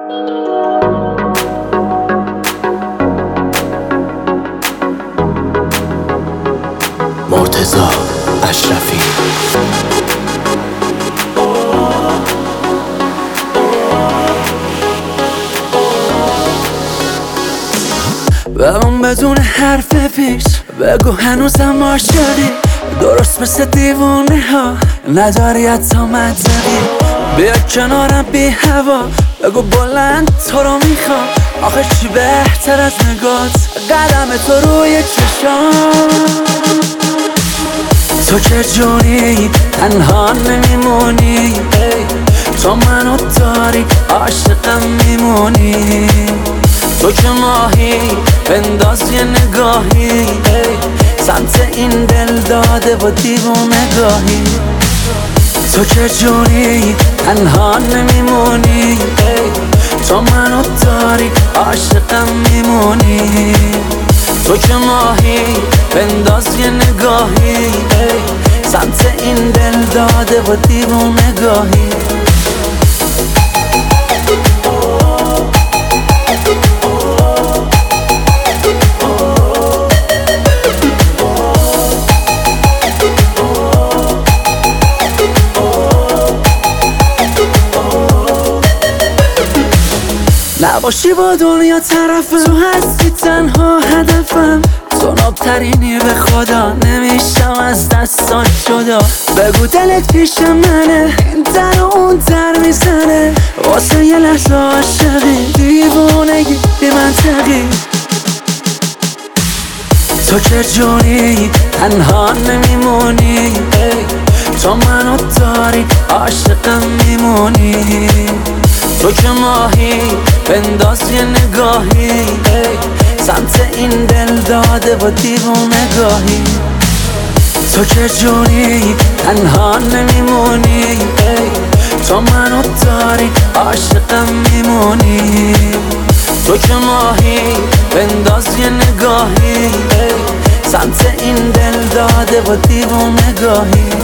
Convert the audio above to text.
مرتضی اشرفی. بگم بدون حرف پیش، بگو هنوزم عاشقی، درست مثل دیوونه ها نداری حتی منطقی. بیا کنارم بی هوا، بگو بلند تو رو میخوام. آخه چی بهتر از نگات، قدم تو روی چشام. تو که جونی تنها نمیمونی، تو منو داری عاشقم میمونی. تو که ماهی بنداز یه نگاهی سمت این دل داده و دیوونگاهی. تو که جونی تنها نمیمونی، تو منو داری عاشقم میمونی. تو که ماهی بنداز یه نگاهی سمت این دل داده و دیوونگاهی. نباشی با دنیا طرفم، تو هستی تنها هدفم. تو نابترینی به خدا، نمیشم از دستات جدا. بگو دلت پیش منه، این در و اون در میزنه. واسه یه لحظه عاشقی، دیوونگی بی منطقی. تو که جونی تنها نمیمونی، تو منو داری عاشقم میمونی. تو که ماهی بنداز یه نگاهی سمت این دل داده و دیوونگاهی. تو که جونی تنها نمیمونی، تو منو داری عاشقم میمونی. تو که ماهی بنداز یه نگاهی سمت این دل داده و دیوونگاهی.